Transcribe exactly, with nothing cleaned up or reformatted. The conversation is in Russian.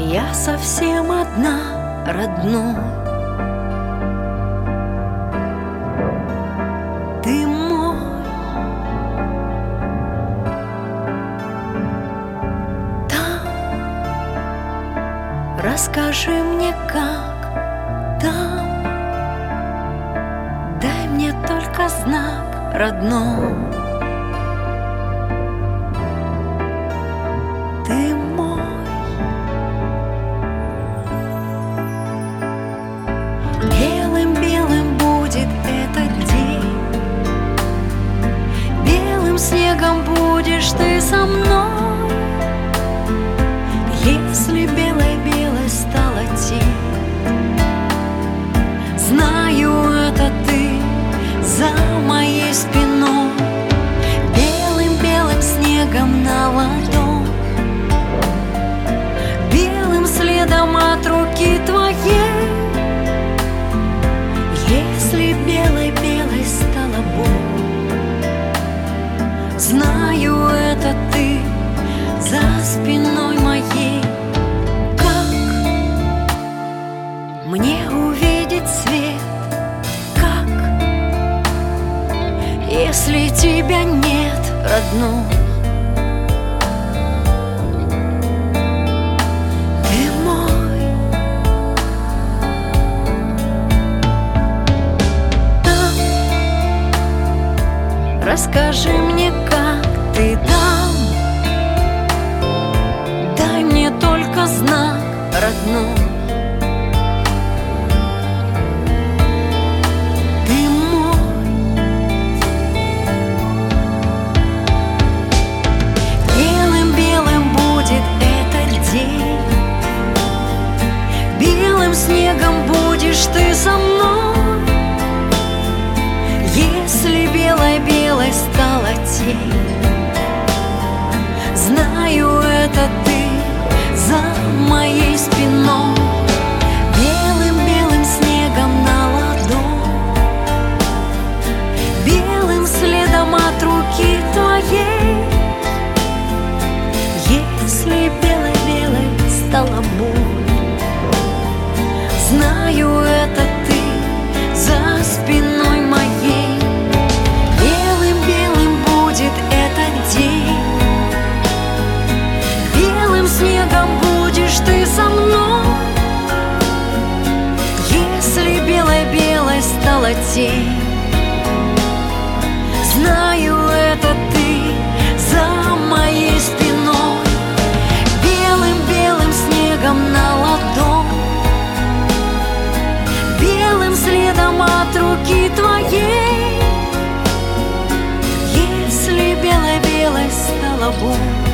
Я совсем одна, родной. Ты мой. Там, расскажи мне, как там. Дай мне только знак, родной. Ты мой. Белым-белым будет этот день, белым снегом будешь ты со мной. Если белой-белой стала тень, знаю, это ты за моей спиной. Белым-белым снегом на ладонь, белым следом от руки твоей. Если белой-белой стала боль, знаю, это ты за спиной моей. Как мне увидеть свет? Как, если тебя нет, родной? Расскажи мне, как ты там. Дай мне только знак, родной. Ты мой. Белым-белым будет этот день, белым снегом будешь ты со мной. Если белой-белой стала тень, знаю, это ты за моей спиной. Белым-белым снегом на ладонь, белым следом от руки твоей. Если белой-белой стала боль, знаю, это ты за спиной моей. Белым снегом будешь ты со мной. Если белой-белой стала тень, знаю, это ты за моей спиной. Белым-белым снегом на ладонь, белым следом от руки твоей. Если белой-белой стала боль,